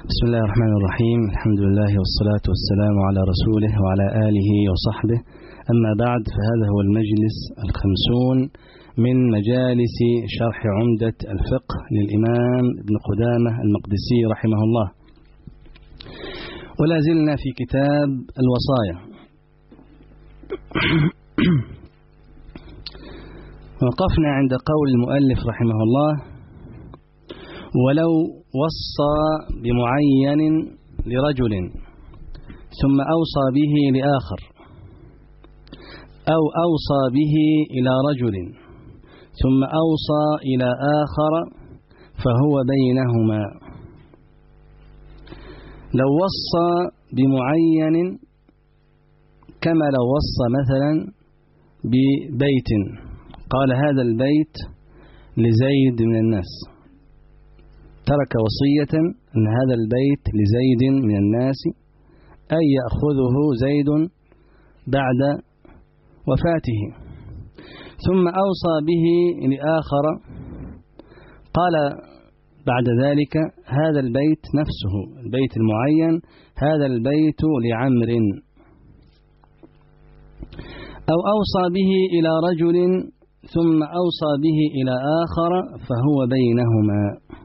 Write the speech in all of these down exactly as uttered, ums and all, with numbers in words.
بسم الله الرحمن الرحيم. الحمد لله والصلاة والسلام على رسوله وعلى آله وصحبه. أما بعد، فهذا هو المجلس الخمسون من مجالس شرح عمدة الفقه للإمام ابن قدامة المقدسي رحمه الله، ولا زلنا في كتاب الوصايا. وقفنا عند قول المؤلف رحمه الله: ولو وصى بمعين لرجل ثم أوصى به لآخر، أو أوصى به إلى رجل ثم أوصى إلى آخر، فهو بينهما. لو وصى بمعين كما لو وصى مثلا ببيت، قال هذا البيت لزيد من الناس، ترك وصية أن هذا البيت لزيد من الناس، أي يأخذه زيد بعد وفاته. ثم أوصى به لآخر، قال بعد ذلك هذا البيت نفسه، البيت المعين، هذا البيت لعمر. أو أوصى به إلى رجل ثم أوصى به إلى آخر، فهو بينهما.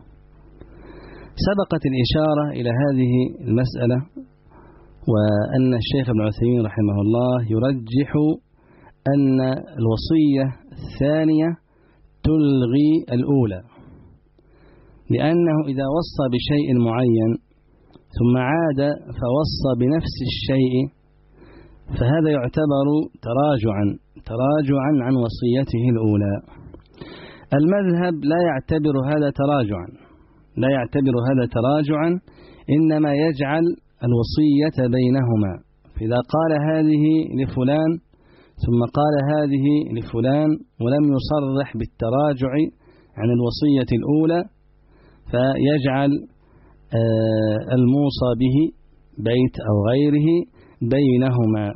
سبقت الإشارة إلى هذه المسألة، وأن الشيخ ابن عثيمين رحمه الله يرجح أن الوصية الثانية تلغي الأولى، لأنه إذا وصى بشيء معين ثم عاد فوصى بنفس الشيء، فهذا يعتبر تراجعا تراجعا عن وصيته الأولى. المذهب لا يعتبر هذا تراجعا لا يعتبر هذا تراجعا إنما يجعل الوصية بينهما. فإذا قال هذه لفلان ثم قال هذه لفلان ولم يصرح بالتراجع عن الوصية الأولى، فيجعل الموصى به بيت أو غيره بينهما.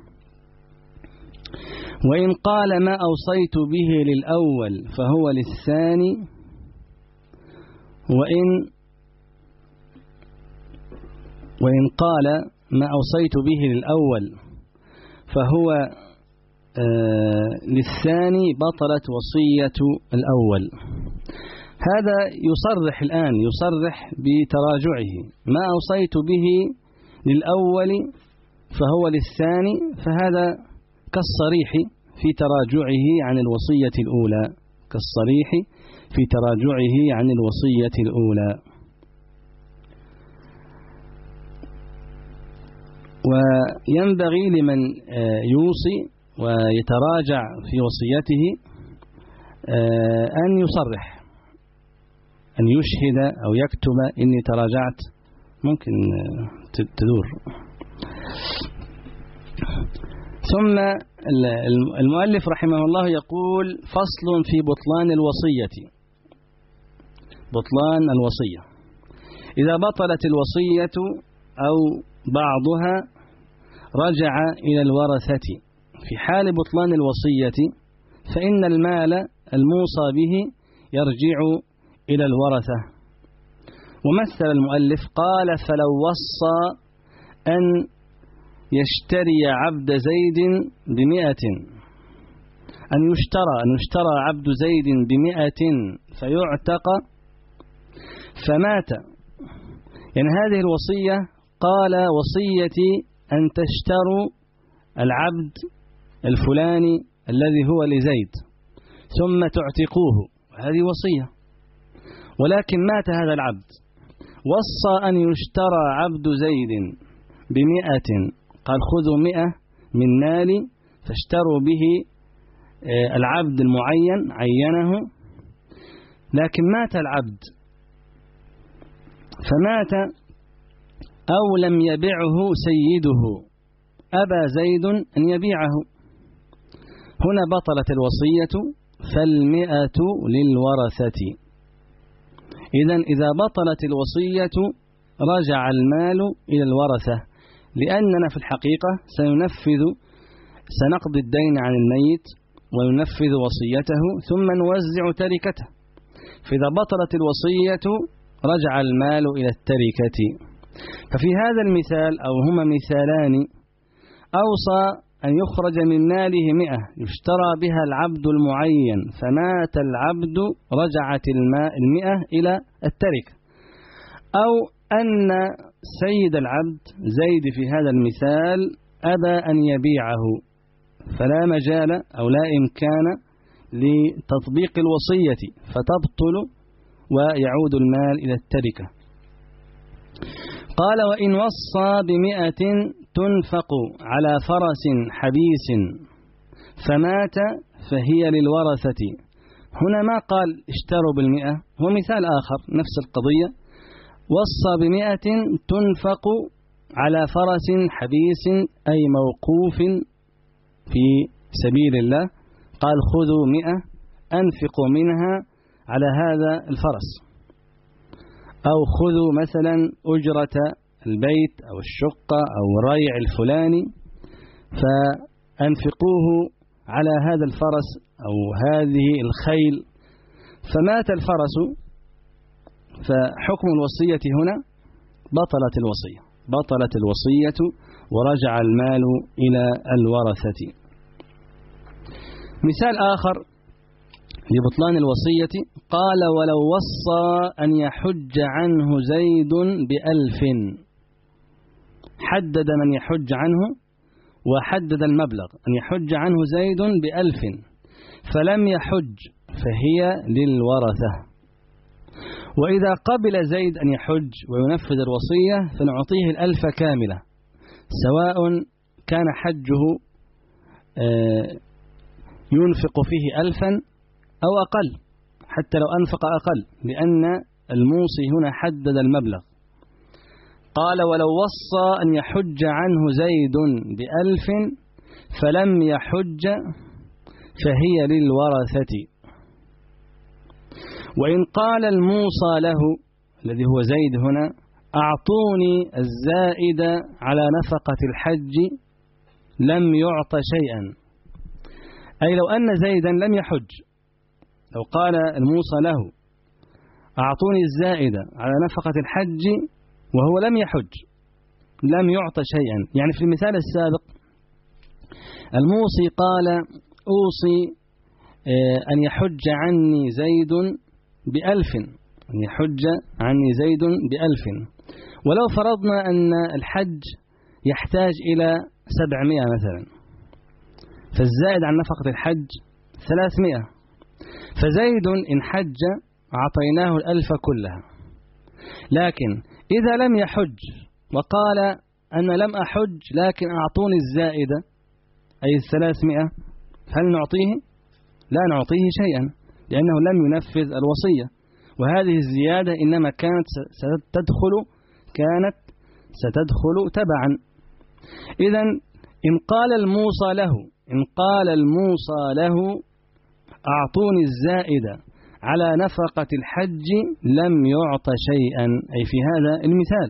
وإن قال ما أوصيت به للأول فهو للثاني، وإن وإن قال ما أوصيت به للأول فهو آه للثاني، بطلت وصية الأول. هذا يصرح الآن يصرح بتراجعه: ما أوصيت به للأول فهو للثاني، فهذا كالصريح في تراجعه عن الوصية الأولى كالصريح في تراجعه عن الوصية الأولى. وينبغي لمن يوصي ويتراجع في وصيته أن يصرح، أن يشهد أو يكتب إني تراجعت. ممكن تدور. ثم المؤلف رحمه الله يقول: فصل في بطلان الوصية. بطلان الوصية: إذا بطلت الوصية أو بعضها رجع إلى الورثة. في حال بطلان الوصية فإن المال الموصى به يرجع إلى الورثة. ومثل المؤلف قال: فلو وصى أن يشتري عبد زيد بمئة، أن يشترى أن يشترى عبد زيد بمئة فيعتق فمات، يعني هذه الوصية قال: وصيتي أن تشتروا العبد الفلاني الذي هو لزيد ثم تعتقوه، هذه وصية. ولكن مات هذا العبد، وصى أن يشترى عبد زيد بمئة، قال: خذوا مئة من مالي فاشتروا به العبد المعين، عينه، لكن مات العبد فمات أو لم يبعه سيده، أبى زيد أن يبيعه، هنا بطلت الوصية، فالمئة للورثة. إذن إذا بطلت الوصية رجع المال إلى الورثة، لأننا في الحقيقة سننفذ سنقضي الدين عن الميت وننفذ وصيته ثم نوزع تركته. فإذا بطلت الوصية رجع المال إلى التركة. ففي هذا المثال أو هما مثالان أوصى أن يخرج من ماله مئة يشترى بها العبد المعين، فمات العبد رجعت المئة إلى التركة. أو أن سيد العبد زيد في هذا المثال أبى أن يبيعه، فلا مجال أو لا إمكان لتطبيق الوصية فتبطل ويعود المال إلى التركة. قال: وإن وصى بمئة تنفق على فرس حبيس فمات فهي للورثة. هنا ما قال اشتروا بالمئة، هو مثال آخر نفس القضية. وصى بمئة تنفق على فرس حبيس أي موقوف في سبيل الله، قال خذوا مئة أنفقوا منها على هذا الفرس، أو خذوا مثلا أجرة البيت أو الشقة أو الريع الفلاني فأنفقوه على هذا الفرس أو هذه الخيل، فمات الفرس، فحكم الوصية هنا بطلت الوصية بطلت الوصية ورجع المال إلى الورثة. مثال آخر لبطلان الوصية: قال: ولو وصى أن يحج عنه زيد بألف، حدد من يحج عنه وحدد المبلغ، أن يحج عنه زيد بألف فلم يحج فهي للورثة. وإذا قبل زيد أن يحج وينفذ الوصية فنعطيه الألف كاملة، سواء كان حجه ينفق فيه ألفا أو أقل، حتى لو أنفق أقل، لأن الموصي هنا حدد المبلغ. قال: ولو وصى أن يحج عنه زيد بألف فلم يحج فهي للورثة. وإن قال الموصى له الذي هو زيد هنا: أعطوني الزائد على نفقة الحج، لم يعط شيئا، أي لو أن زيدا لم يحج، لو قال الموصى له أعطوني الزائد على نفقة الحج وهو لم يحج لم يعط شيئا. يعني في المثال السابق الموصي قال: أوصي أن يحج عني زيد بألف، أن يحج عني زيد بألف، ولو فرضنا أن الحج يحتاج إلى سبعمائة مثلا، فالزائد عن نفقة الحج ثلاثمائة، فزيد إن حج أعطيناه الألف كلها. لكن إذا لم يحج وقال أنا لم أحج لكن أعطوني الزائد أي الثلاثمائة، هل نعطيه؟ لا نعطيه شيئا، لأنه لم ينفذ الوصية، وهذه الزيادة إنما كانت ستدخل كانت ستدخل تبعا. إذن إن قال الموصى له إن قال الموصى له أعطوني الزائد على نفقة الحج لم يعط شيئا، أي في هذا المثال.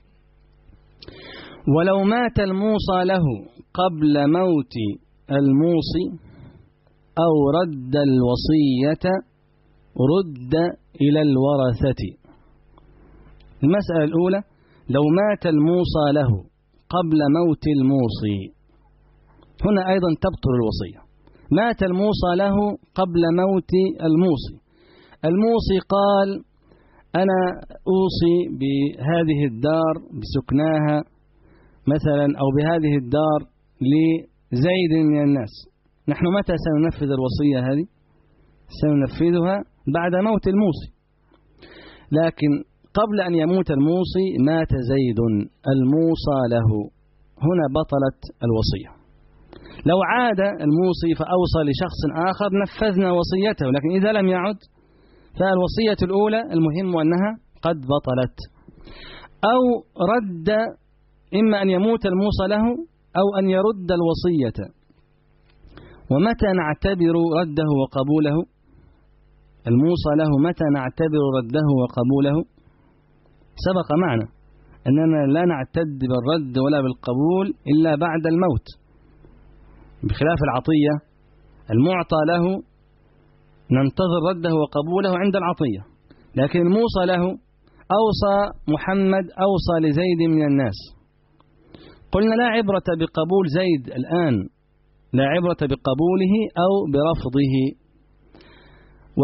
ولو مات الموصى له قبل موت الموصي أو رد الوصية رد إلى الورثة. المسألة الأولى: لو مات الموصى له قبل موت الموصي، هنا أيضا تبطل الوصية. مات الموصى له قبل موت الموصي، الموصي قال أنا أوصي بهذه الدار بسكناها مثلا، أو بهذه الدار لزيد من الناس. نحن متى سننفذ الوصية هذه؟ سننفذها بعد موت الموصي، لكن قبل أن يموت الموصي مات زيد الموصى له، هنا بطلت الوصية. لو عاد الموصي فأوصى لشخص آخر نفذنا وصيته، لكن إذا لم يعد فالوصية الأولى المهم أنها قد بطلت. أو رد، إما أن يموت الموصى له أو أن يرد الوصية. ومتى نعتبر رده وقبوله؟ الموصى له متى نعتبر رده وقبوله؟ سبق معنا أننا لا نعتد بالرد ولا بالقبول إلا بعد الموت، بخلاف العطية المعطى له ننتظر رده وقبوله عند العطية، لكن الموصى له أوصى محمد أوصى لزيد من الناس، قلنا لا عبرة بقبول زيد الآن، لا عبرة بقبوله أو برفضه، و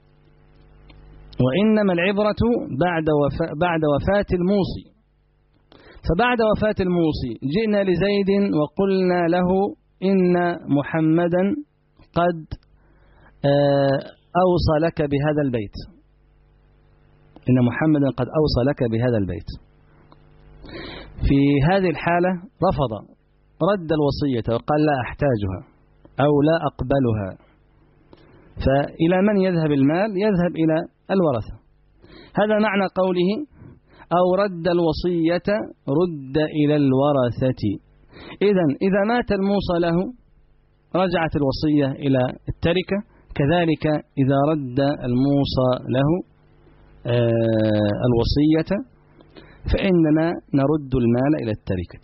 وإنما العبرة بعد وفاة, بعد وفاة الموصي. فبعد وفاة الموصي جئنا لزيد وقلنا له إن محمدا قد أوصى لك بهذا البيت، إن محمدا قد أوصى لك بهذا البيت. في هذه الحالة رفض، رد الوصية وقال لا أحتاجها أو لا أقبلها. فإلى من يذهب المال؟ يذهب إلى الورثة. هذا معنى قوله أو رد الوصية رد إلى الورثة. إذن إذا مات الموصى له رجعت الوصية إلى التركة، كذلك إذا رد الموصى له الوصية فإننا نرد المال إلى التركة.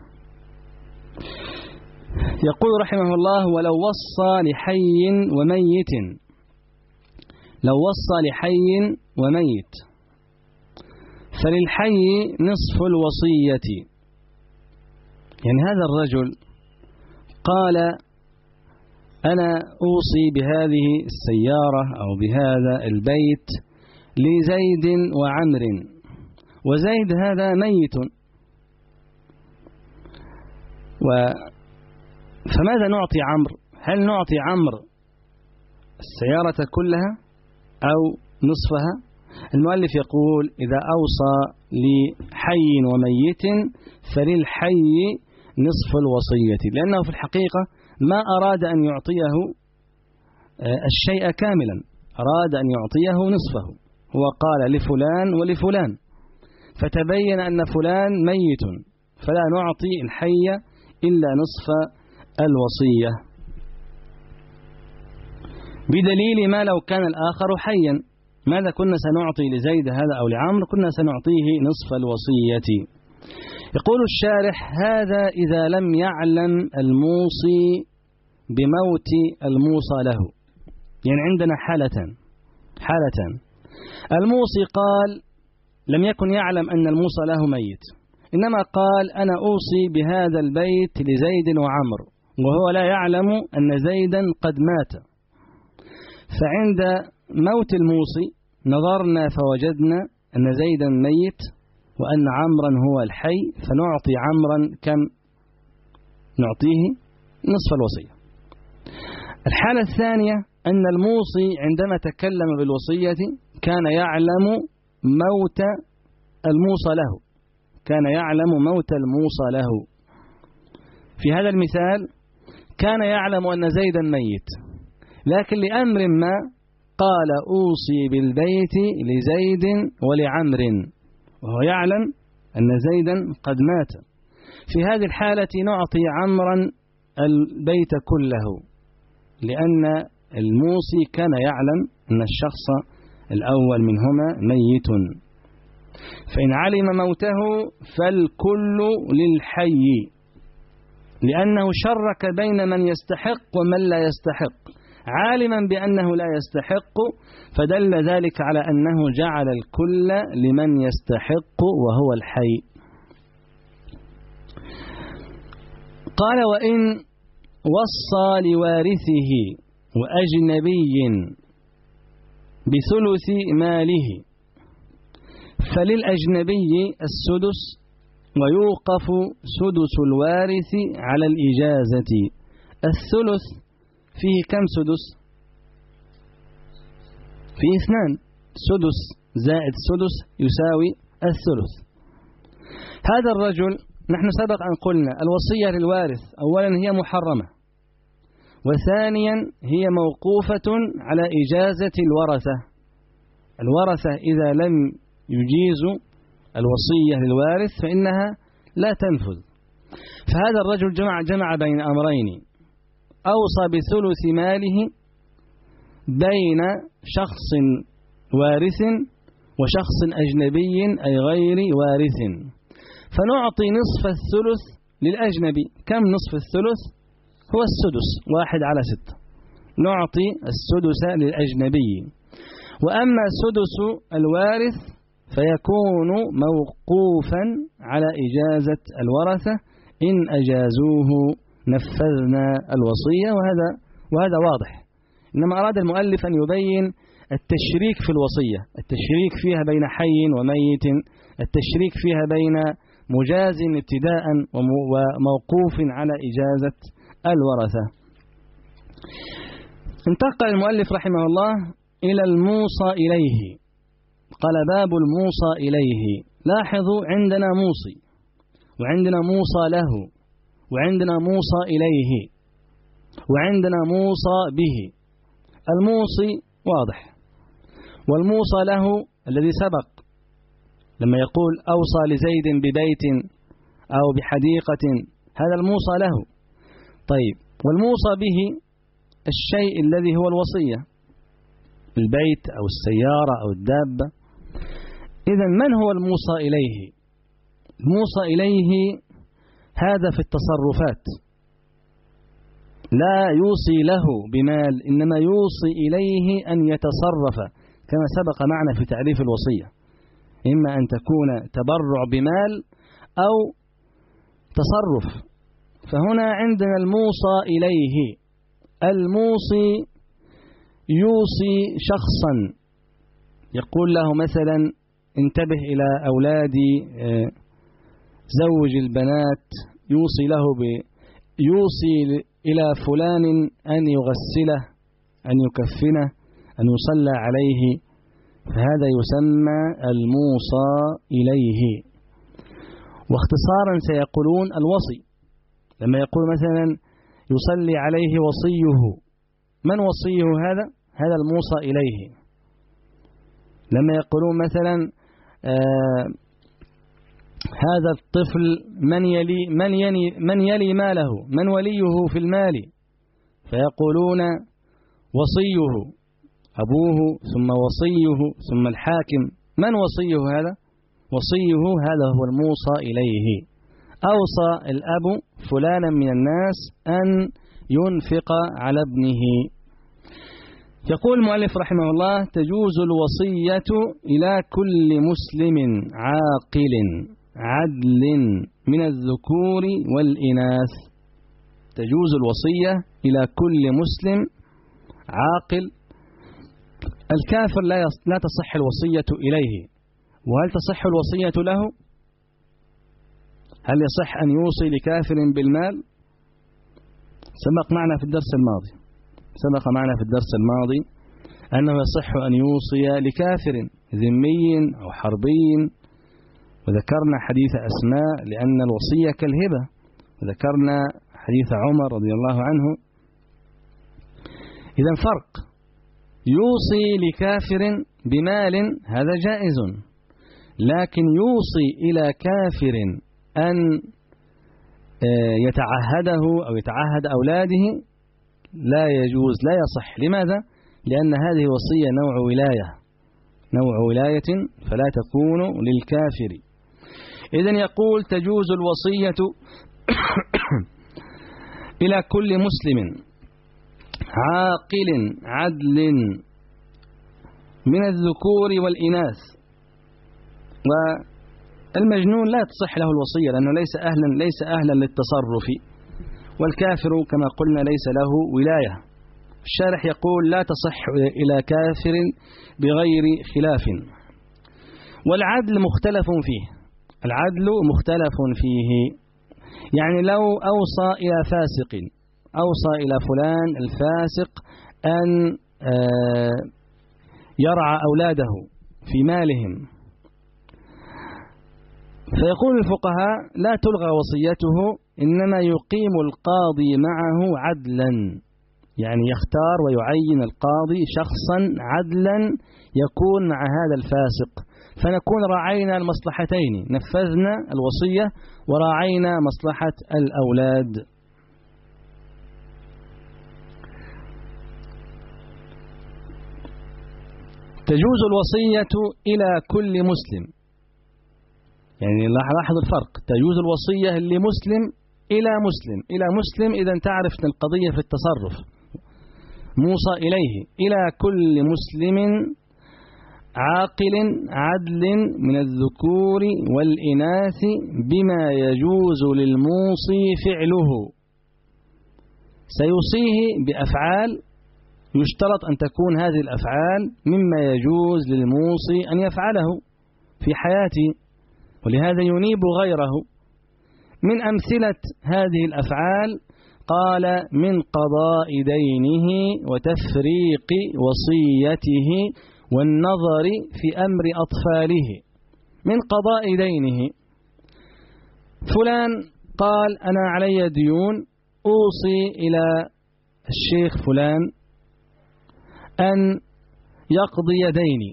يقول رحمه الله ولو وصى لحي وميت، لو وصى لحي وميت فللحي نصف الوصية. يعني هذا الرجل قال أنا أوصي بهذه السيارة أو بهذا البيت لزيد وعمر، وزيد هذا ميت، و فماذا نعطي عمرو؟ هل نعطي عمرو السيارة كلها أو نصفها؟ المؤلف يقول إذا أوصى لحي وميت فللحي نصف الوصية، لأنه في الحقيقة ما أراد أن يعطيه الشيء كاملا، أراد أن يعطيه نصفه. هو قال لفلان ولفلان، فتبين أن فلان ميت، فلا نعطي الحي إلا نصف الوصية، بدليل ما لو كان الآخر حيا ماذا كنا سنعطي لزيد هذا أو لعمر؟ كنا سنعطيه نصف الوصية. يقول الشارح هذا إذا لم يعلم الموصي بموت الموصى له. يعني عندنا حالتان، حالتان الموصي قال لم يكن يعلم أن الموصى له ميت، إنما قال أنا أوصي بهذا البيت لزيد وعمر، وهو لا يعلم أن زيدا قد مات. فعند موت الموصي نظرنا فوجدنا أن زيدا ميت وأن عمرا هو الحي، فنعطي عمرا كم؟ نعطيه نصف الوصية. الحالة الثانية أن الموصي عندما تكلم بالوصية كان يعلم موت الموصى له، كان يعلم موت الموصى له. في هذا المثال كان يعلم أن زيدا ميت، لكن لأمر ما قال أوصي بالبيت لزيد ولعمر، وهو يعلم أن زيدا قد مات. في هذه الحالة نعطي عمرا البيت كله، لأن الموصي كان يعلم أن الشخص الأول منهما ميت. فإن علم موته فالكل للحي، لأنه شرك بين من يستحق ومن لا يستحق، عالما بأنه لا يستحق، فدل ذلك على أنه جعل الكل لمن يستحق وهو الحي. قال وإن وصى لوارثه وأجنبي بثلث ماله فللأجنبي السدس، ويوقف سدس الوارث على الإجازة. الثلث فيه كم سدس؟ فيه اثنان، سدس زائد سدس يساوي الثلث. هذا الرجل نحن سبق أن قلنا الوصية للوارث أولا هي محرمة، وثانيا هي موقوفة على إجازة الورثة. الورثة إذا لم يجيزوا الوصية للوارث فإنها لا تنفذ. فهذا الرجل جمع, جمع بين أمرين، أوصى بثلث ماله بين شخص وارث وشخص أجنبي أي غير وارث، فنعطي نصف الثلث للأجنبي. كم نصف الثلث؟ هو السدس، واحد على ستة، نعطي السدس للأجنبي. وأما سدس الوارث فيكون موقوفا على إجازة الورثة، إن أجازوه نفذنا الوصية، وهذا وهذا واضح. إنما أراد المؤلف أن يبين التشريك في الوصية، التشريك فيها بين حي وميت، التشريك فيها بين مجاز ابتداء وموقوف على إجازة الورثة. انتقل المؤلف رحمه الله إلى الموصى إليه، قال باب الموصى إليه. لاحظوا عندنا موصي وعندنا موصى له وعندنا موصى إليه وعندنا موصى به. الموصي واضح، والموصى له الذي سبق لما يقول أوصى لزيد ببيت أو بحديقة، هذا الموصى له. طيب، والموصى به الشيء الذي هو الوصية، البيت أو السيارة أو الدابة. إذن من هو الموصى إليه؟ الموصى إليه هذا في التصرفات، لا يوصي له بمال، إنما يوصي إليه أن يتصرف كما سبق معنا في تعريف الوصية، إما أن تكون تبرع بمال أو تصرف. فهنا عندنا الموصى إليه. الموصي يوصي شخصا، يقول له مثلا انتبه إلى أولادي، زوج البنات، يوصي له ب يوصي إلى فلان أن يغسله، أن يكفنه، أن يصلى عليه، فهذا يسمى الموصى إليه. واختصارا سيقولون الوصي، لما يقول مثلا يصلي عليه وصيه، من وصيه هذا؟ هذا الموصى إليه. لما يقولون مثلا آه هذا الطفل من يلي من يلي من يلي ماله، من وليه في المال، فيقولون وصيه أبوه ثم وصيه ثم الحاكم. من وصيه هذا؟ وصيه هذا هو الموصى إليه. أوصى الأب فلانا من الناس أن ينفق على ابنه. يقول المؤلف رحمه الله: تجوز الوصية إلى كل مسلم عاقل عدل من الذكور والإناث. تجوز الوصية إلى كل مسلم عاقل. الكافر لا لا تصح الوصية إليه. وهل تصح الوصية له؟ هل يصح أن يوصي لكافر بالمال؟ سبق معنا في الدرس الماضي سبق معنا في الدرس الماضي أنه يصح أن يوصي لكافر ذمي أو حربي، وذكرنا حديث أسماء لأن الوصية كالهبة، وذكرنا حديث عمر رضي الله عنه. إذا فرق، يوصي لكافر بمال هذا جائز، لكن يوصي إلى كافر أن يتعهده أو يتعهد أولاده لا يجوز، لا يصح. لماذا؟ لأن هذه وصية نوع ولاية نوع ولاية فلا تكون للكافر. إذن يقول: تجوز الوصية إلى كل مسلم عاقل عدل من الذكور والإناث. والمجنون لا تصح له الوصية لأنه ليس أهلا ليس أهلا للتصرف، والكافر كما قلنا ليس له ولاية. الشارح يقول: لا تصح إلى كافر بغير خلاف. والعدل مختلف فيه، العدل مختلف فيه، يعني لو أوصى إلى فاسق، أوصى إلى فلان الفاسق أن يرعى أولاده في مالهم، فيقول الفقهاء: لا تلغى وصيته، إنما يقيم القاضي معه عدلا، يعني يختار ويعين القاضي شخصا عدلا يكون مع هذا الفاسق، فنكون راعينا المصلحتين، نفذنا الوصية وراعينا مصلحة الأولاد. تجوز الوصية إلى كل مسلم، يعني لاحظوا الفرق، تجوز الوصية لمسلم إلى مسلم إلى مسلم إذا تعرف القضية في التصرف. موصى إليه إلى كل مسلم عاقل عدل من الذكور والإناث بما يجوز للموصي فعله. سيوصيه بأفعال يشترط أن تكون هذه الأفعال مما يجوز للموصي أن يفعله في حياته، ولهذا ينيب غيره. من أمثلة هذه الأفعال قال: من قضاء دينه وتفريق وصيته والنظر في أمر أطفاله. من قضاء دينه، فلان قال: أنا علي ديون، أوصي إلى الشيخ فلان أن يقضي ديني.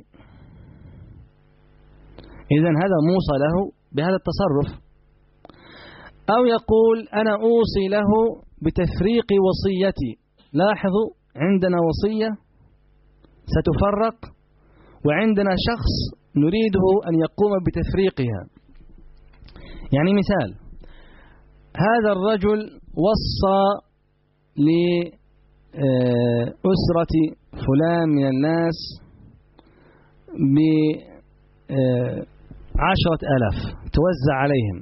إذن هذا موصى له بهذا التصرف. أو يقول: أنا أوصي له بتفريق وصيتي. لاحظوا، عندنا وصية ستفرق، وعندنا شخص نريده أن يقوم بتفريقها. يعني مثال: هذا الرجل وصى لأسرة فلان من الناس بعشرة آلاف توزع عليهم،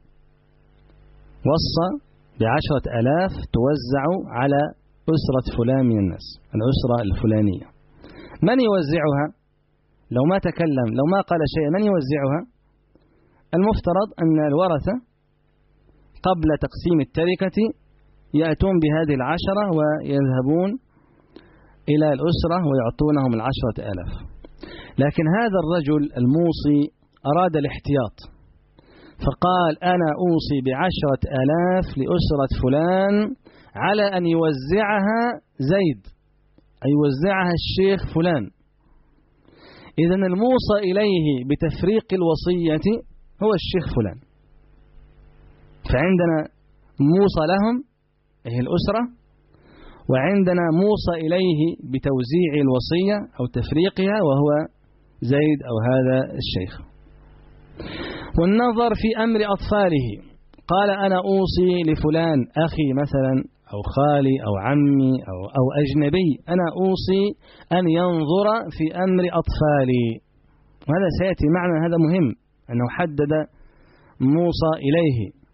وصى بعشرة آلاف توزع على أسرة فلان من الناس، الأسرة الفلانية. من يوزعها؟ لو ما تكلم، لو ما قال شيء، من يوزعها؟ المفترض أن الورثة قبل تقسيم التركة يأتون بهذه العشرة ويذهبون إلى الأسرة ويعطونهم العشرة آلاف. لكن هذا الرجل الموصي أراد الاحتياط، فقال: أنا أوصي بعشرة آلاف لأسرة فلان على أن يوزعها زيد، أي يوزعها الشيخ فلان. إذن الموصى إليه بتفريق الوصية هو الشيخ فلان. فعندنا موصى لهم هي الأسرة، وعندنا موصى إليه بتوزيع الوصية أو تفريقها وهو زيد أو هذا الشيخ. والنظر في أمر أطفاله، قال: أنا أوصي لفلان أخي مثلا أو خالي أو عمي أو, أو أجنبي، أنا أوصي أن ينظر في أمر أطفالي. وهذا سيأتي معنا، هذا مهم أنه حدد موصى إليه.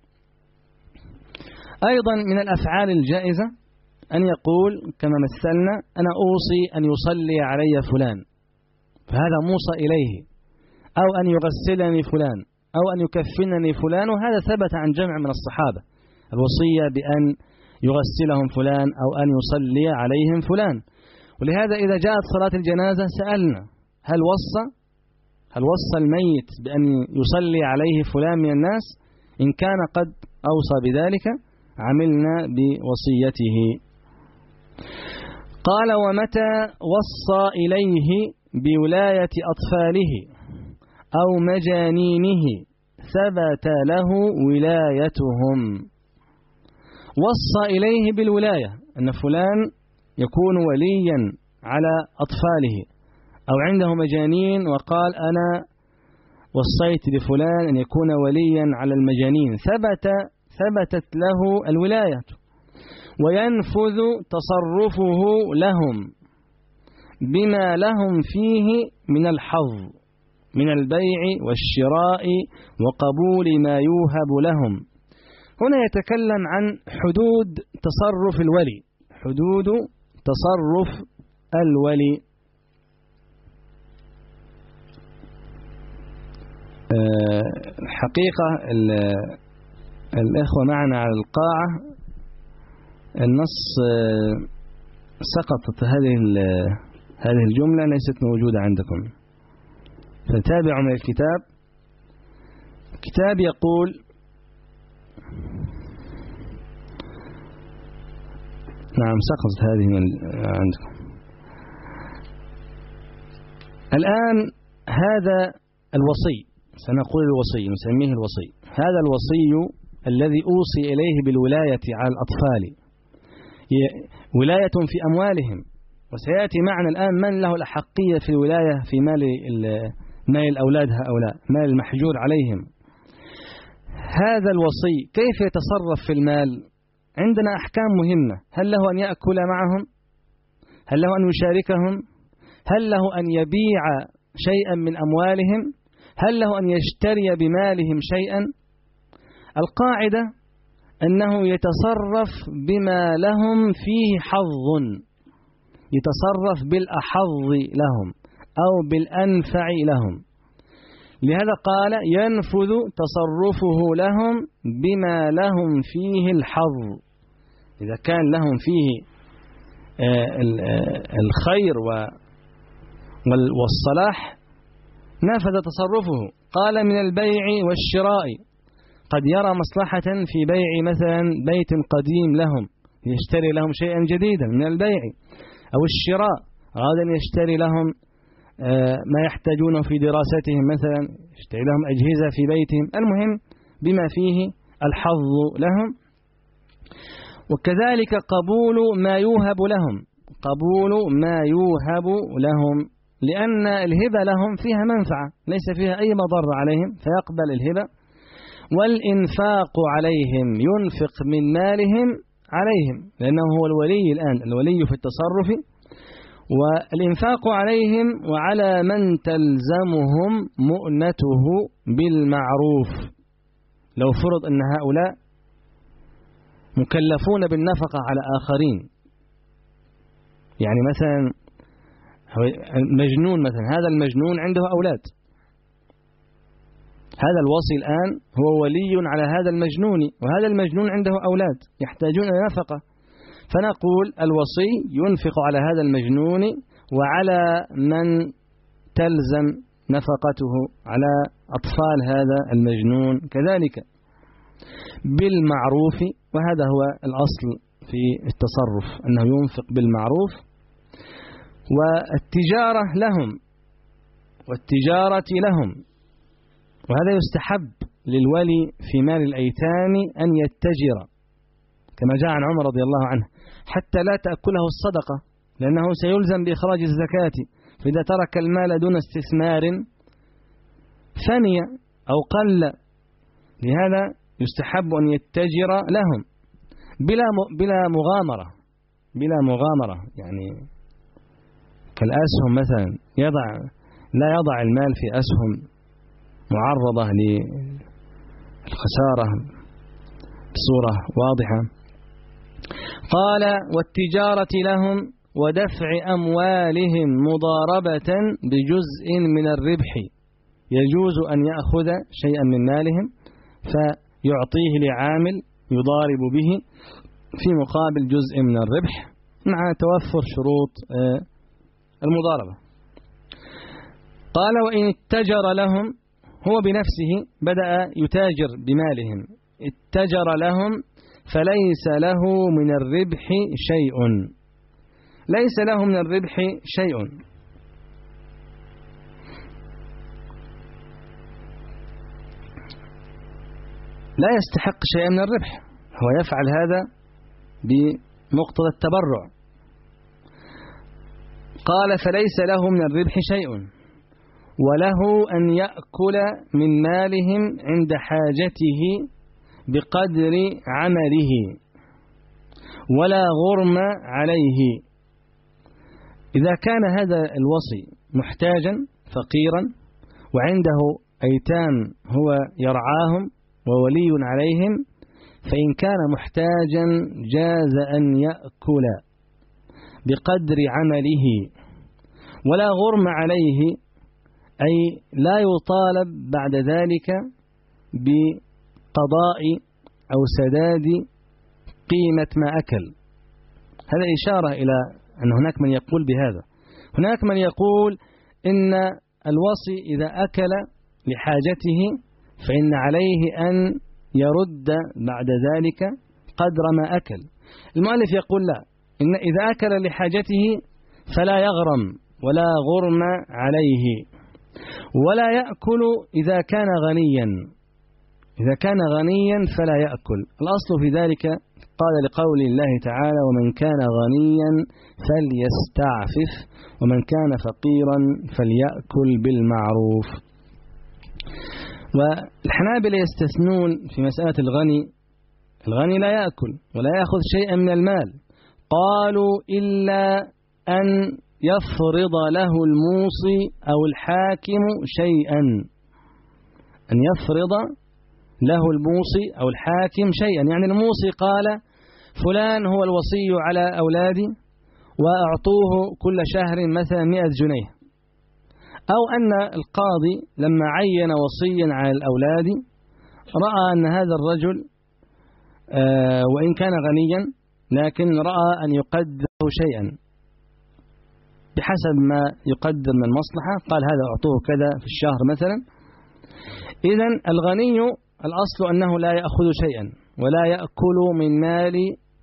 أيضا من الأفعال الجائزة أن يقول كما مثلنا: أنا أوصي أن يصلي علي فلان، فهذا موصى إليه. أو أن يغسلني فلان، أو أن يكفنني فلان، وهذا ثبت عن جمع من الصحابة الوصية بأن يغسلهم فلان أو أن يصلي عليهم فلان. ولهذا إذا جاءت صلاة الجنازة سألنا: هل وصى هل وصى الميت بأن يصلي عليه فلان من الناس؟ إن كان قد أوصى بذلك عملنا بوصيته. قال: ومتى وصى إليه بولاية أطفاله أو مجانينه ثبت له ولايتهم. وصى إليه بالولاية، أن فلان يكون وليا على أطفاله، أو عنده مجانين وقال: أنا وصيت لفلان أن يكون وليا على المجانين، ثبت ثبتت له الولاية. وينفذ تصرفه لهم بما لهم فيه من الحظ من البيع والشراء وقبول ما يوهب لهم. هنا يتكلم عن حدود تصرف الولي، حدود تصرف الولي. الحقيقة الإخوة معنا على القاعة النص سقطت هذه هذه الجملة ليست موجودة عندكم، فتابعوا من الكتاب. الكتاب يقول: نعم سقطت هذه من عندكم. الآن هذا الوصي، سنقول الوصي، نسميه الوصي. هذا الوصي الذي أوصي إليه بالولاية على الأطفال، ولاية في أموالهم، وسيأتي معنا الآن من له الأحقية في الولاية في مال مال الأولاد هؤلاء، مال المحجور عليهم. هذا الوصي كيف يتصرف في المال؟ عندنا أحكام مهمة. هل له أن يأكل معهم؟ هل له أن يشاركهم؟ هل له أن يبيع شيئا من أموالهم؟ هل له أن يشتري بمالهم شيئا؟ القاعدة أنه يتصرف بما لهم فيه حظ، يتصرف بالأحظ لهم أو بالأنفع لهم. لهذا قال ينفذ تصرفه لهم بما لهم فيه الحظ. إذا كان لهم فيه الخير والصلاح نفذ تصرفه. قال من البيع والشراء، قد يرى مصلحة في بيع مثلا بيت قديم لهم، يشتري لهم شيئا جديدا من البيع، أو الشراء، أراد أن يشتري لهم ما يحتاجونه في دراستهم، مثلا يشتري لهم أجهزة في بيتهم، المهم بما فيه الحظ لهم. وكذلك قبول ما يوهب لهم، قبول ما يوهب لهم، لأن الهبة لهم فيها منفعة ليس فيها أي مضر عليهم، فيقبل الهبة. والإنفاق عليهم، ينفق من مالهم عليهم، لأنه هو الولي الآن، الولي في التصرف. والإنفاق عليهم وعلى من تلزمهم مؤنته بالمعروف. لو فرض أن هؤلاء مكلفون بالنفقة على آخرين، يعني مثلا مجنون، مثلا هذا المجنون عنده أولاد، هذا الوصي الآن هو ولي على هذا المجنون، وهذا المجنون عنده أولاد يحتاجون إلى نفقة، فنقول الوصي ينفق على هذا المجنون وعلى من تلزم نفقته على أطفال هذا المجنون كذلك بالمعروف. وهذا هو الأصل في التصرف، أنه ينفق بالمعروف. والتجارة لهم، والتجارة لهم، وهذا يستحب للولي في مال الأيتام أن يتجر، كما جاء عن عمر رضي الله عنه، حتى لا تأكله الصدقة، لأنه سيلزم بإخراج الزكاة، فإذا ترك المال دون استثمار فني أو قل. لهذا يستحب أن يتجر لهم بلا بلا مغامرة، بلا مغامرة، يعني كالأسهم مثلا، يضع لا يضع المال في أسهم معرضة للخسارة بصورة واضحة. قال والتجارة لهم ودفع أموالهم مضاربة بجزء من الربح، يجوز أن يأخذ شيئا من مالهم فيعطيه لعامل يضارب به في مقابل جزء من الربح مع توفر شروط المضاربة. قال وإن اتجر لهم، هو بنفسه بدأ يتاجر بمالهم، اتجر لهم فليس له من الربح شيء، ليس له من الربح شيء. لا يستحق شيئا من الربح، هو يفعل هذا بمقتضى التبرع. قال فليس له من الربح شيء، وله أن يأكل من مالهم عند حاجته بقدر عمله ولا غرم عليه. إذا كان هذا الوصي محتاجا فقيرا وعنده أيتام هو يرعاهم وولي عليهم، فإن كان محتاجا جاز أن يأكل بقدر عمله ولا غرم عليه، أي لا يطالب بعد ذلك بقضاء أو سداد قيمة ما أكل. هذا إشارة إلى أن هناك من يقول بهذا. هناك من يقول إن الوصي إذا أكل لحاجته فإن عليه أن يرد بعد ذلك قدر ما أكل. المؤلف يقول لا، إن إذا أكل لحاجته فلا يغرم ولا غرم عليه، ولا يأكل إذا كان غنيا، إذا كان غنيا فلا يأكل. الأصل في ذلك قال لقول الله تعالى ومن كان غنيا فليستعفف ومن كان فقيرا فليأكل بالمعروف. والحنابلة يستثنون في مسألة الغني، الغني لا يأكل ولا يأخذ شيئا من المال، قالوا إلا أن يفرض له الموصي أو الحاكم شيئا، أن يفرض له الموصي أو الحاكم شيئا، يعني الموصي قال فلان هو الوصي على أولادي وأعطوه كل شهر مثلا مئة جنيه، أو أن القاضي لما عين وصيا على الأولاد رأى أن هذا الرجل آه وإن كان غنيا لكن رأى أن يقدر شيئا بحسب ما يقدر من المصلحة، قال هذا أعطوه كذا في الشهر مثلا. إذن الغني الأصل أنه لا يأخذ شيئا ولا يأكل من مال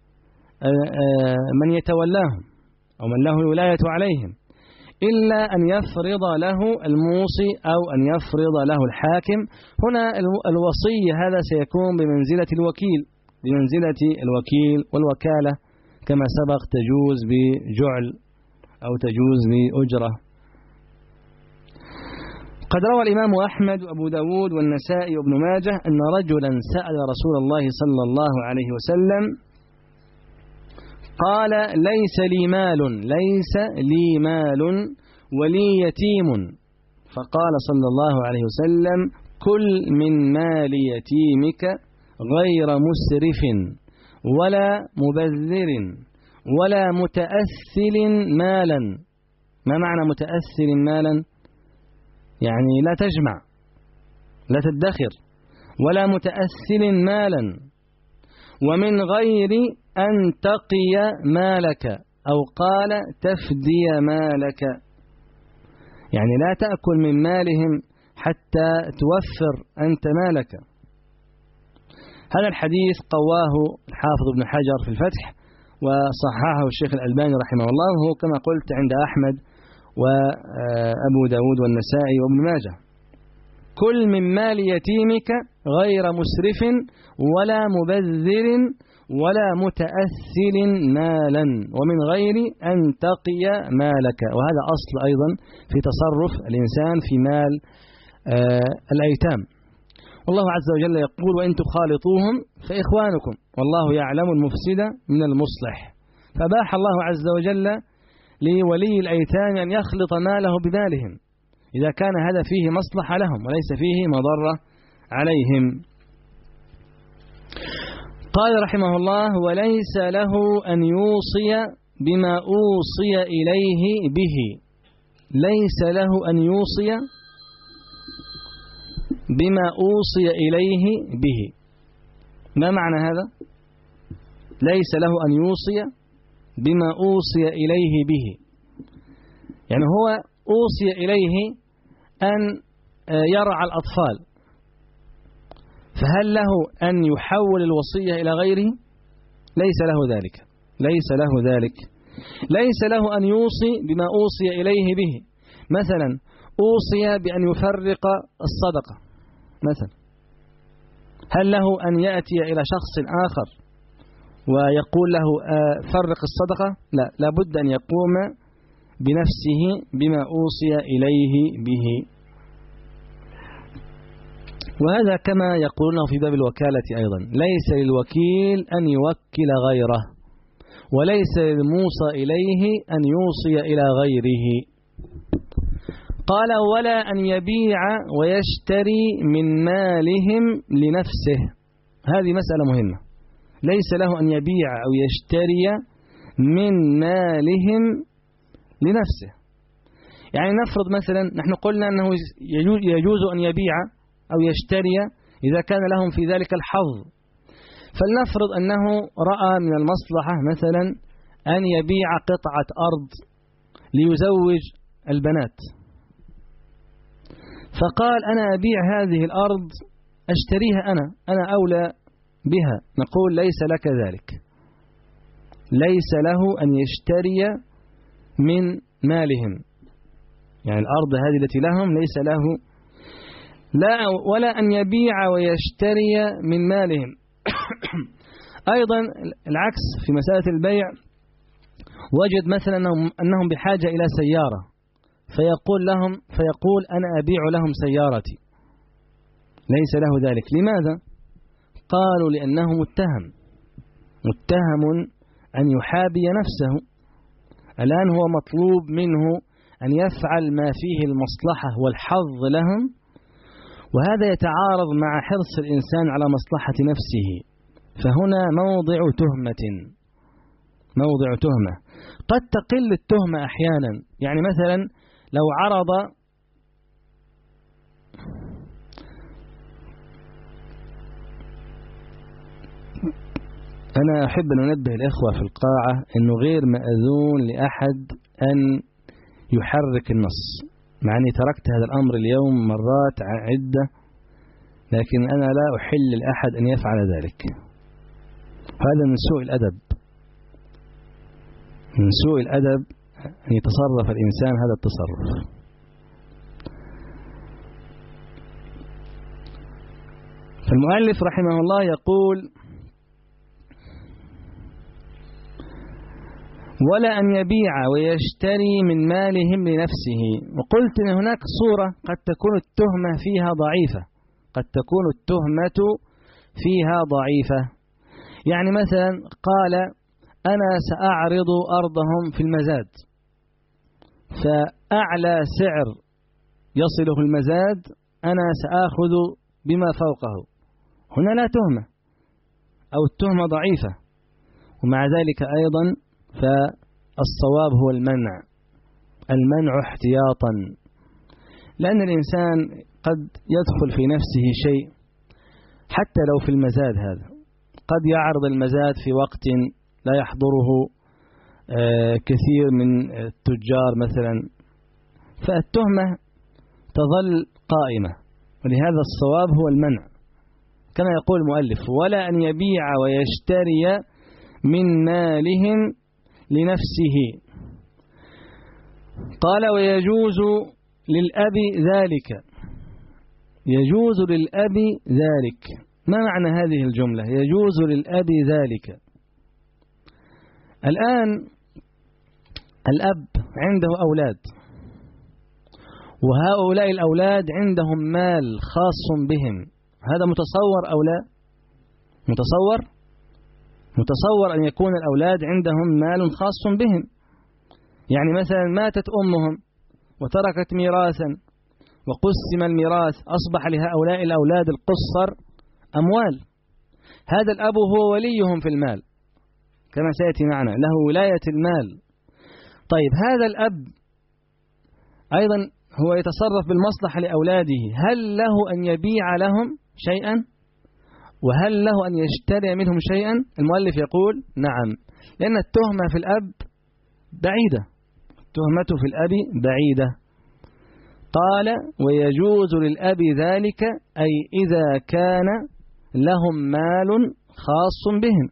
من يتولاهم أو من له الولاية عليهم، إلا أن يفرض له الموصي أو أن يفرض له الحاكم. هنا الوصي هذا سيكون بمنزلة الوكيل، بمنزلة الوكيل، والوكالة كما سبق تجوز بجعل أو تجوز بأجرة. قد روى الإمام أحمد وأبو داود والنسائي وابن ماجه أن رجلا سأل رسول الله صلى الله عليه وسلم قال ليس لي مال ليس لي مال ولي يتيم، فقال صلى الله عليه وسلم كل من مال يتيمك غير مسرف ولا مبذر ولا متأثل مالا. ما معنى متأثل مالا؟ يعني لا تجمع لا تدخر، ولا متأثل مالا، ومن غير أن تقي مالك، أو قال تفدي مالك، يعني لا تأكل من مالهم حتى توفر أنت مالك. هذا الحديث قواه الحافظ ابن حجر في الفتح وصححه الشيخ الألباني رحمه الله، وهو كما قلت عند أحمد وأبو داود والنسائي وابن ماجه. كل من مال يتيمك غير مسرف ولا مبذر ولا متأثل مالا، ومن غير أن تقي مالك. وهذا أصل أيضا في تصرف الإنسان في مال آه الأيتام. والله عز وجل يقول وإن تخالطوهم فإخوانكم والله يعلم المفسد من المصلح. فباح الله عز وجل لولي الأيتام أن يخلط ماله بمالهم إذا كان هذا فيه مصلحة لهم وليس فيه مضرة عليهم. قال رحمه الله وليس له أن يوصي بما أوصي إليه به. ليس له أن يوصي بما أوصي إليه به. ما معنى هذا؟ ليس له أن يوصي بما أوصي إليه به، يعني هو أوصي إليه أن يرعى الأطفال، فهل له أن يحول الوصية إلى غيره؟ ليس له ذلك، ليس له ذلك. ليس له أن يوصي بما أوصي إليه به. مثلا أوصي بأن يفرق الصدقة مثلا، هل له أن يأتي إلى شخص آخر ويقول له فرق الصدقة؟ لا، لابد أن يقوم بنفسه بما أوصي إليه به. وهذا كما يقولونه في باب الوكالة أيضا، ليس للوكيل أن يوكل غيره، وليس للموصى إليه أن يوصي إلى غيره. قال ولا أن يبيع ويشتري من مالهم لنفسه. هذه مسألة مهمة. ليس له أن يبيع أو يشتري من مالهم لنفسه. يعني نفرض مثلا نحن قلنا أنه يجوز أن يبيع أو يشتري إذا كان لهم في ذلك الحظ، فلنفرض أنه رأى من المصلحة مثلا أن يبيع قطعة أرض ليزوج البنات، فقال أنا أبيع هذه الأرض أشتريها أنا أنا أولى بها. نقول ليس لك ذلك، ليس له أن يشتري من مالهم، يعني الأرض هذه التي لهم ليس له، لا ولا أن يبيع ويشتري من مالهم. أيضا العكس في مسألة البيع، وجد مثلا أنهم بحاجة إلى سيارة فيقول لهم فيقول أنا أبيع لهم سيارتي، ليس له ذلك. لماذا؟ قالوا لأنه متهم متهم أن يحابي نفسه الآن هو مطلوب منه أن يفعل ما فيه المصلحة والحظ لهم، وهذا يتعارض مع حرص الإنسان على مصلحة نفسه، فهنا موضع تهمة موضع تهمة قد تقل التهمة أحيانا. يعني مثلا لو عرض أنا أحب أن أنبه الإخوة في القاعة أنه غير مأذون لأحد أن يحرك النص، مع أني تركت هذا الأمر اليوم مرات عدة، لكن أنا لا أحل لأحد أن يفعل ذلك. هذا من سوء الأدب، من سوء الأدب أن يتصرف الإنسان هذا التصرف. فالمؤلف رحمه الله يقول: ولا أن يبيع ويشتري من مالهم لنفسه. وقلت أن هناك صورة قد تكون التهمة فيها ضعيفة، قد تكون التهمة فيها ضعيفة. يعني مثلا قال: أنا سأعرض أرضهم في المزاد، فأعلى سعر يصله المزاد أنا سأخذ بما فوقه. هنا لا تهمة أو التهمة ضعيفة. ومع ذلك أيضا فالصواب هو المنع، المنع احتياطا، لأن الإنسان قد يدخل في نفسه شيء حتى لو في المزاد هذا، قد يعرض المزاد في وقت لا يحضره كثير من التجار مثلا، فالتهمة تظل قائمة. ولهذا الصواب هو المنع، كما يقول المؤلف: ولا أن يبيع ويشتري من مالهم لنفسه. قال: ويجوز للأب ذلك. يجوز للأب ذلك. ما معنى هذه الجملة؟ يجوز للأب ذلك. الآن الأب عنده أولاد، وهؤلاء الأولاد عندهم مال خاص بهم، هذا متصور أو لا؟ متصور؟ متصور أن يكون الأولاد عندهم مال خاص بهم. يعني مثلا ماتت أمهم وتركت ميراثا وقسم الميراث، أصبح لهؤلاء الأولاد القصر أموال، هذا الأب هو وليهم في المال كما سيأتي معنا، له ولاية المال. طيب هذا الأب أيضا هو يتصرف بالمصلحة لأولاده، هل له أن يبيع لهم شيئا؟ وهل له أن يشتري منهم شيئا؟ المؤلف يقول نعم، لأن التهمة في الأب بعيدة، التهمة في الأب بعيدة. قال: ويجوز للأب ذلك، أي إذا كان لهم مال خاص بهم.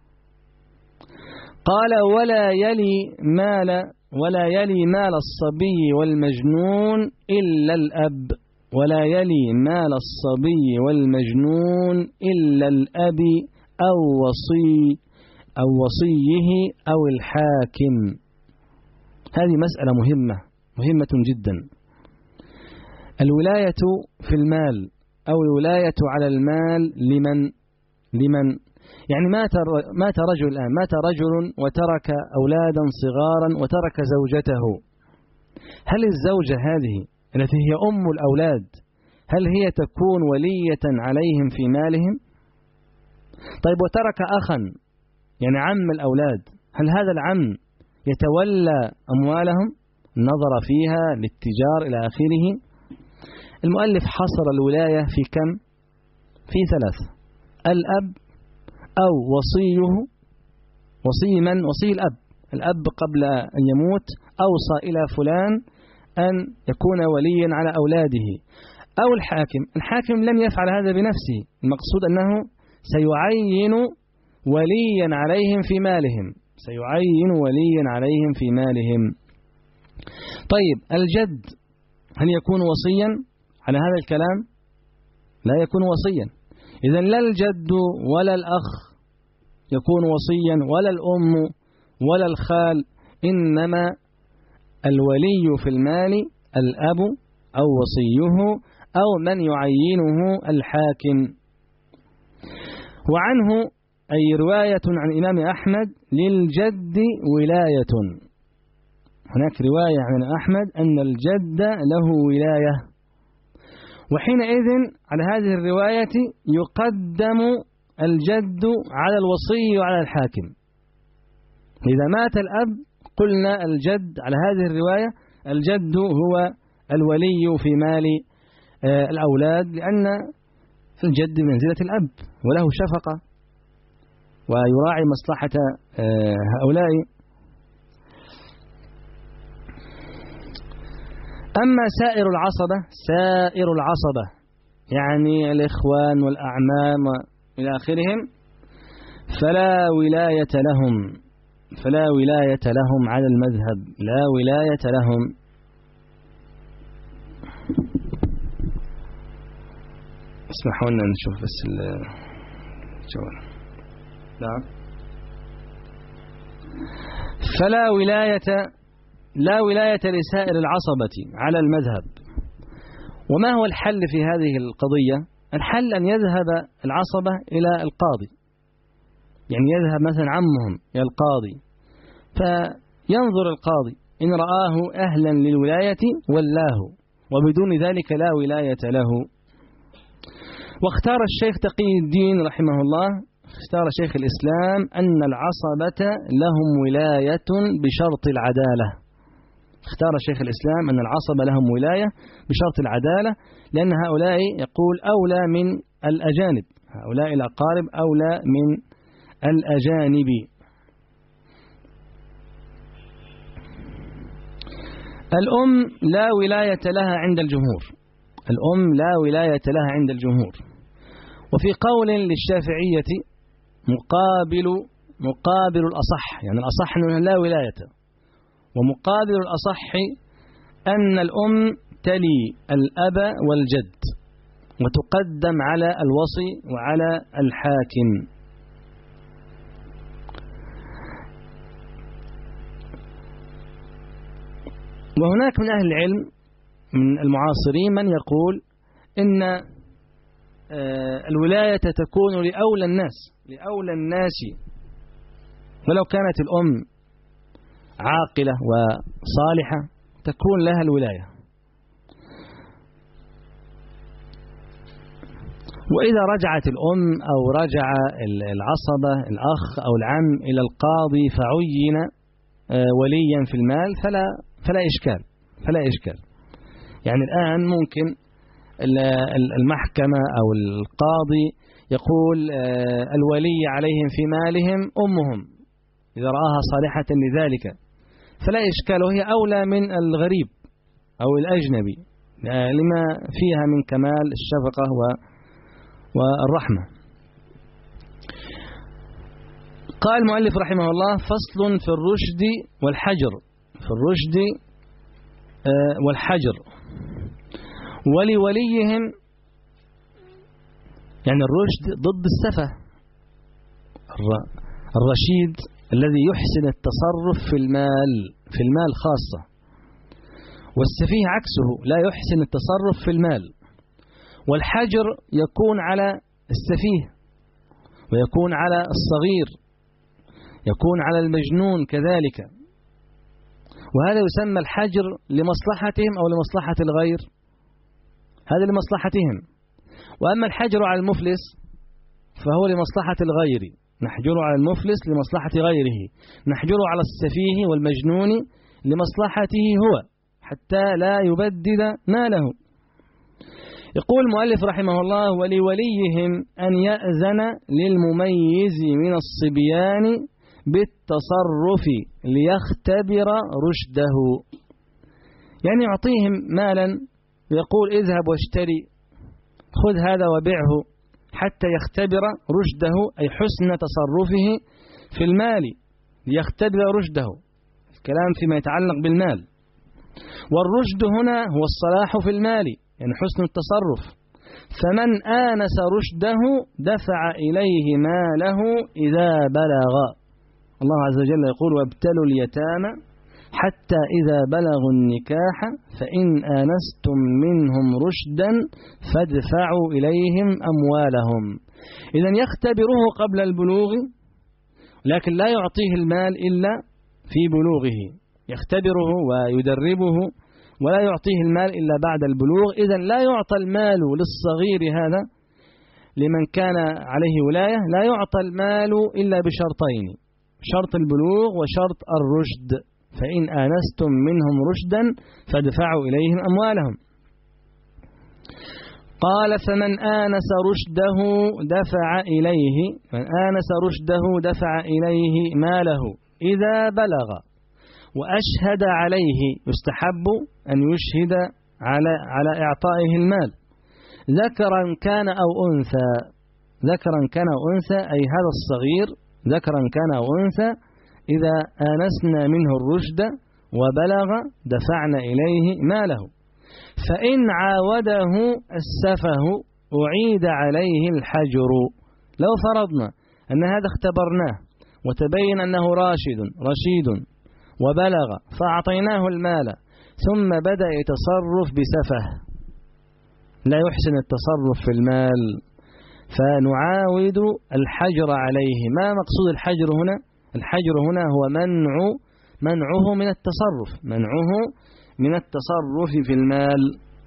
قال: ولا يلي مال ولا يلي مال الصبي والمجنون إلا الأب. ولا يلي مال الصبي والمجنون إلا الأب أو وصي أو وصيه أو الحاكم. هذه مسألة مهمة مهمة جدا. الولاية في المال أو الولاية على المال لمن لمن يعني مات مات رجل الآن مات رجل وترك أولادا صغارا وترك زوجته، هل الزوجة هذه التي هي أم الأولاد هل هي تكون ولية عليهم في مالهم؟ طيب وترك أخا يعني عم الأولاد، هل هذا العم يتولى أموالهم؟ نظر فيها للتجار إلى آخره. المؤلف حصر الولاية في كم؟ في ثلاث: الأب أو وصيه. وصي من؟ وصي الأب. الأب قبل أن يموت أوصى إلى فلان أن يكون وليا على أولاده، أو الحاكم. الحاكم لن يفعل هذا بنفسه، المقصود أنه سيعين وليا عليهم في مالهم، سيعين وليا عليهم في مالهم. طيب الجد هل يكون وصيا على هذا الكلام؟ لا يكون وصيا. إذن لا الجد ولا الأخ يكون وصيا، ولا الأم ولا الخال، إنما الولي في المال الأب أو وصيه أو من يعينه الحاكم. وعنه أي رواية عن الإمام أحمد: للجد ولاية. هناك رواية عن أحمد أن الجد له ولاية، وحينئذ على هذه الرواية يقدم الجد على الوصي وعلى الحاكم. إذا مات الأب قلنا الجد على هذه الرواية الجد هو الولي في مال الأولاد، لأن الجد منزلة الأب وله شفقة ويراعي مصلحة هؤلاء. أما سائر العصبة سائر العصبة يعني الإخوان والأعمام إلى آخرهم فلا ولاية لهم فلا ولاية لهم على المذهب، لا ولاية لهم. اسمحوا لنا نشوف بس الجوال. نعم. فلا ولاية لا ولاية لسائر العصبة على المذهب. وما هو الحل في هذه القضية؟ الحل أن يذهب العصبة إلى القاضي، يعني يذهب مثلا عمهم إلى القاضي فينظر القاضي إن رآه أهلا للولاية ولاه، وبدون ذلك لا ولاية له. واختار الشيخ تقي الدين رحمه الله اختار شيخ الإسلام أن العصبة لهم ولاية بشرط العدالة. اختار شيخ الإسلام أن العصبة لهم ولاية بشرط العدالة، لأن هؤلاء يقول أولى من الأجانب، هؤلاء الأقارب أولى من الأجانب. الأم لا ولاية لها عند الجمهور، الأم لا ولاية لها عند الجمهور. وفي قول للشافعية مقابل مقابل الأصح، يعني الأصح أنه لا ولاية، ومقابل الأصح أن الأم تلي الأب والجد وتقدم على الوصي وعلى الحاكم. وهناك من أهل العلم من المعاصرين من يقول إن الولاية تكون لأولى الناس لأولى الناس ولو كانت الأم عاقلة وصالحة تكون لها الولاية. وإذا رجعت الأم أو رجع العصبة الأخ أو العم إلى القاضي فعين وليا في المال فلا فلا إشكال فلا إشكال يعني الآن ممكن المحكمة أو القاضي يقول الولي عليهم في مالهم أمهم إذا رآها صالحة لذلك فلا إشكال، وهي أولى من الغريب أو الأجنبي لما فيها من كمال الشفقة والرحمة. قال المؤلف رحمه الله: فصل في الرشد والحجر في الرشد والحجر ولوليهم، يعني الرشد ضد السفه، الرشيد الذي يحسن التصرف في المال في المال خاصة، والسفيه عكسه لا يحسن التصرف في المال. والحجر يكون على السفيه ويكون على الصغير، يكون على المجنون كذلك، وهذا يسمى الحجر لمصلحتهم أو لمصلحة الغير، هذا لمصلحتهم. وأما الحجر على المفلس فهو لمصلحة الغير، نحجر على المفلس لمصلحة غيره، نحجر على السفيه والمجنون لمصلحته هو حتى لا يبدد ماله. يقول المؤلف رحمه الله: ولوليهم أن يأذن للمميز من الصبيان بالتصرف ليختبر رشده، يعني يعطيهم مالا ويقول اذهب واشتري، خذ هذا وبيعه حتى يختبر رشده، أي حسن تصرفه في المال ليختبر رشده، الكلام فيما يتعلق بالمال. والرشد هنا هو الصلاح في المال، يعني حسن التصرف. فمن آنس رشده دفع إليه ماله إذا بلغ. الله عز وجل يقول: وابتلوا اليتامى حتى إذا بلغوا النكاح فإن آنستم منهم رشدا فادفعوا إليهم أموالهم. إذن يختبره قبل البلوغ، لكن لا يعطيه المال إلا في بلوغه، يختبره ويدربه ولا يعطيه المال إلا بعد البلوغ. إذن لا يعطى المال للصغير هذا لمن كان عليه ولاية، لا يعطى المال إلا بشرطين: شرط البلوغ وشرط الرشد. فإن آنستم منهم رشدا فادفعوا إليهم أموالهم. قال: فمن آنس رشده دفع إليه من آنس رشده دفع إليه ماله إذا بلغ، وأشهد عليه. يستحب أن يشهد على على إعطائه المال، ذكرا كان أو أنثى. ذكرا كان أو أنثى، أي هذا الصغير ذكرا كان أو أنثى، إذا آنسنا منه الرشد وبلغ دفعنا إليه ماله. فإن عاوده السفه أعيد عليه الحجر. لو فرضنا أن هذا اختبرناه وتبين أنه راشد رشيد وبلغ فأعطيناه المال، ثم بدأ يتصرف بسفه، لا يحسن التصرف في المال، فنعاود الحجر عليه. ما مقصود الحجر هنا؟ الحجر هنا هو منع منعه من التصرف منعه من التصرف في المال.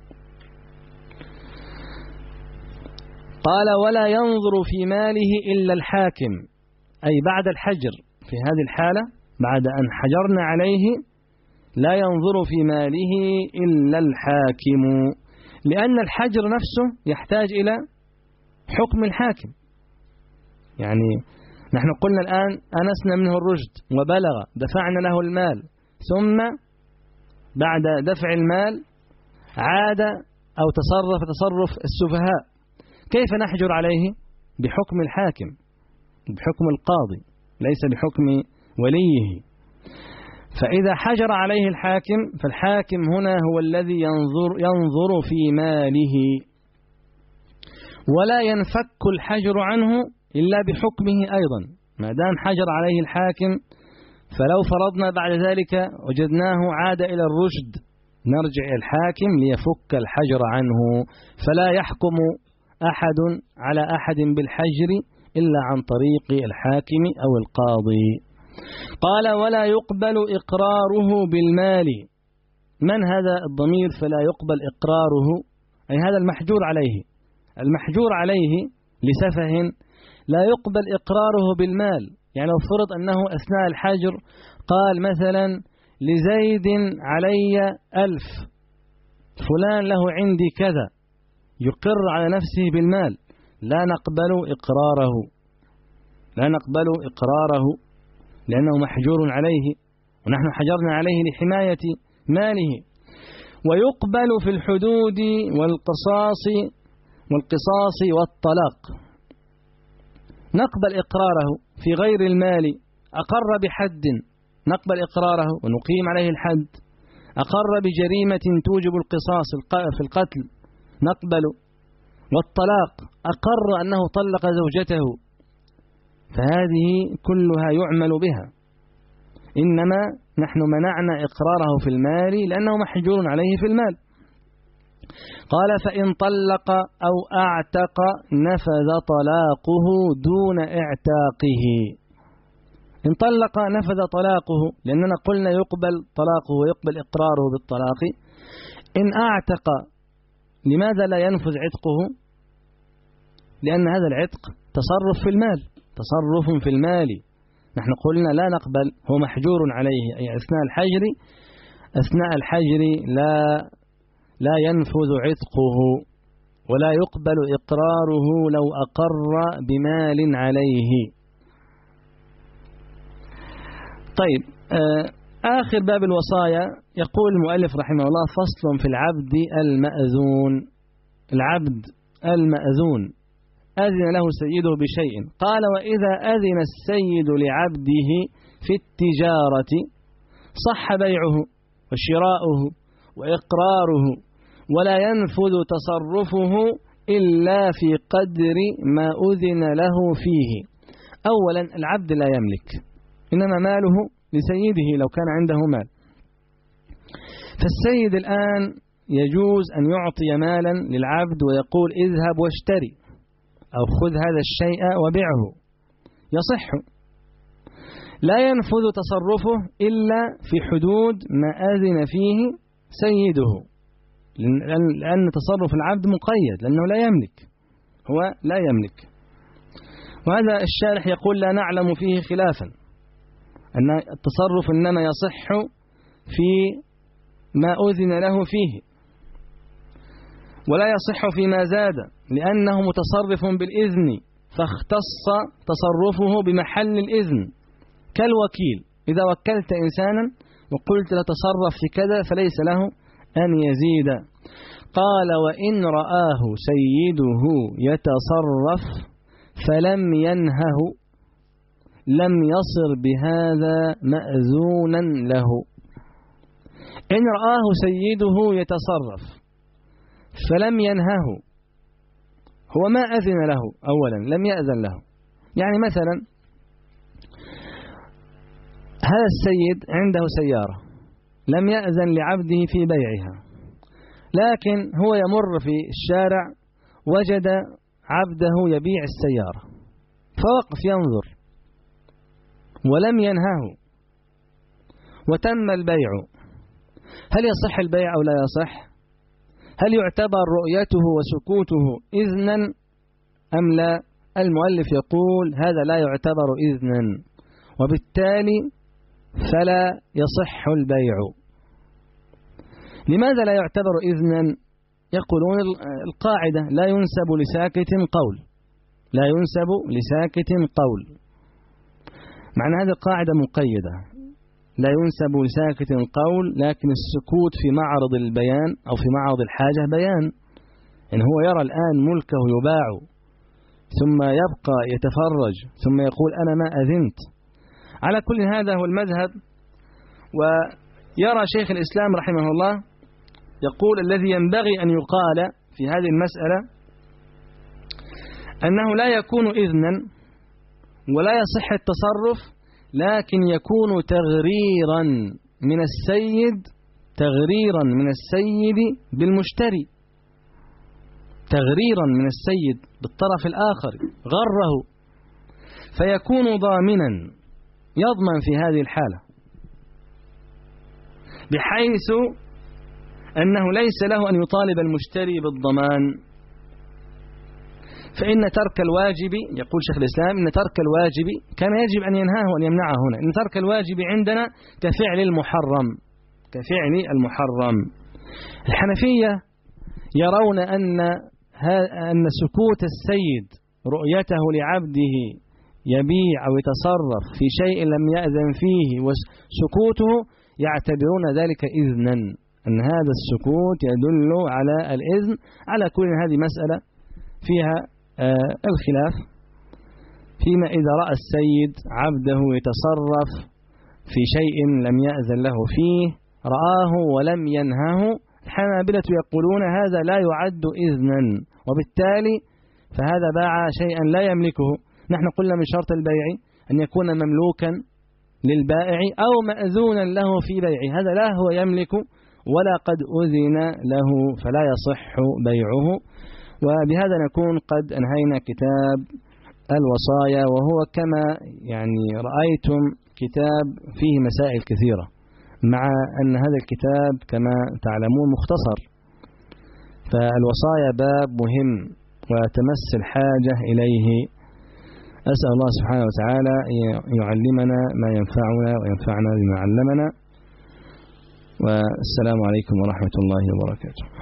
قال: ولا ينظر في ماله إلا الحاكم، أي بعد الحجر. في هذه الحالة بعد أن حجرنا عليه لا ينظر في ماله إلا الحاكم، لأن الحجر نفسه يحتاج إلى حكم الحاكم. يعني نحن قلنا الآن أنسنا منه الرشد وبلغ، دفعنا له المال، ثم بعد دفع المال عاد أو تصرف تصرف السفهاء. كيف نحجر عليه؟ بحكم الحاكم، بحكم القاضي، ليس بحكم وليه. فإذا حجر عليه الحاكم فالحاكم هنا هو الذي ينظر, ينظر في ماله، ولا ينفك الحجر عنه إلا بحكمه أيضا. ما دام حجر عليه الحاكم، فلو فرضنا بعد ذلك وجدناه عاد إلى الرشد، نرجع إلى الحاكم ليفك الحجر عنه. فلا يحكم أحد على أحد بالحجر إلا عن طريق الحاكم أو القاضي. قال: ولا يقبل إقراره بالمال. من هذا الضمير فلا يقبل إقراره؟ أي هذا المحجور عليه. المحجور عليه لسفه لا يقبل إقراره بالمال. يعني لو فرض أنه أثناء الحجر قال مثلا: لزيد علي ألف، فلان له عندي كذا، يقر على نفسه بالمال، لا نقبل إقراره لا نقبل إقراره لأنه محجور عليه، ونحن حجرنا عليه لحماية ماله. ويقبل في الحدود والقصاص والقصاص والطلاق. نقبل إقراره في غير المال. أقر بحد نقبل إقراره ونقيم عليه الحد. أقر بجريمة توجب القصاص في القتل نقبل. والطلاق أقر أنه طلق زوجته، فهذه كلها يعمل بها. إنما نحن منعنا إقراره في المال لأنه محجور عليه في المال. قال: فإن طلق أو أعتق نفذ طلاقه دون اعتاقه. إن طلق نفذ طلاقه، لأننا قلنا يقبل طلاقه ويقبل إقراره بالطلاق. إن أعتق، لماذا لا ينفذ عتقه؟ لأن هذا العتق تصرف في المال تصرف في المال نحن قلنا لا نقبل، هو محجور عليه، أي أثناء الحجر أثناء الحجر لا لا ينفذ عتقه، ولا يقبل إقراره لو أقر بمال عليه. طيب، آخر باب الوصايا يقول المؤلف رحمه الله: فصل في العبد المأذون. العبد المأذون أذن له سيده بشيء. قال: وإذا أذن السيد لعبده في التجارة صح بيعه وشراؤه وإقراره، ولا ينفذ تصرفه إلا في قدر ما أذن له فيه. أولا، العبد لا يملك، إنما ماله لسيده لو كان عنده مال. فالسيد الآن يجوز أن يعطي مالا للعبد ويقول: اذهب واشتري، أو خذ هذا الشيء وبيعه، يصح. لا ينفذ تصرفه إلا في حدود ما أذن فيه سيده، لأن تصرف العبد مقيد لأنه لا يملك، هو لا يملك. وهذا الشارح يقول لا نعلم فيه خلافا، أن التصرف إنما يصح في ما أذن له فيه، ولا يصح فيما زاد لأنه متصرف بالإذن، فاختص تصرفه بمحل الإذن، كالوكيل إذا وكلت إنسانا وقلت له تصرف في كذا فليس له أن يزيد. قال وإن رآه سيده يتصرف فلم ينهه لم يصر بهذا مأذونا له. إن رآه سيده يتصرف فلم ينهه، هو ما أذن له أولا، لم يأذن له. يعني مثلا هذا السيد عنده سيارة لم يأذن لعبده في بيعها، لكن هو يمر في الشارع وجد عبده يبيع السيارة فوقف ينظر ولم ينهه وتم البيع، هل يصح البيع أو لا يصح؟ هل يعتبر رؤيته وسكوته إذنا أم لا؟ المؤلف يقول هذا لا يعتبر إذنا، وبالتالي فلا يصح البيع. لماذا لا يعتبر إذنا؟ يقولون القاعدة لا ينسب لساكت قول، لا ينسب لساكت قول، معنى هذه القاعدة مقيدة، لا ينسب لساكت قول، لكن السكوت في معرض البيان أو في معرض الحاجة بيان. إن هو يرى الآن ملكه يباع ثم يبقى يتفرج ثم يقول أنا ما أذنت. على كل هذا هو المذهب. ويرى شيخ الإسلام رحمه الله يقول الذي ينبغي أن يقال في هذه المسألة أنه لا يكون إذنا ولا يصح التصرف، لكن يكون تغريرا من السيد، تغريرا من السيد بالمشتري، تغريرا من السيد بالطرف الآخر، غره، فيكون ضامنا يضمن في هذه الحالة، بحيث أنه ليس له أن يطالب المشتري بالضمان. فإن ترك الواجب، يقول شيخ الإسلام، إن ترك الواجب كان يجب أن ينهاه وأن يمنعه هنا. إن ترك الواجب عندنا كفعل المحرم، كفعل المحرم. الحنفية يرون أن أن سكوت السيد رؤيته لعبده يبيع أو يتصرف في شيء لم يأذن فيه وسكوته يعتبرون ذلك إذنا، أن هذا السكوت يدل على الإذن. على كل هذه مسألة فيها آه الخلاف، فيما إذا رأى السيد عبده يتصرف في شيء لم يأذن له فيه، رآه ولم ينهه، الحنابلة يقولون هذا لا يعد إذنا، وبالتالي فهذا باع شيئا لا يملكه. نحن قلنا من شرط البيع أن يكون مملوكا للبائع أو مأذونا له في بيعه، هذا لا هو يملك ولا قد أذن له، فلا يصح بيعه. وبهذا نكون قد أنهينا كتاب الوصايا، وهو كما يعني رأيتم كتاب فيه مسائل كثيرة، مع أن هذا الكتاب كما تعلمون مختصر. فالوصايا باب مهم وتمس الحاجة إليه. أسأل الله سبحانه وتعالى يعلمنا ما ينفعنا وينفعنا بما علمنا. والسلام عليكم ورحمة الله وبركاته.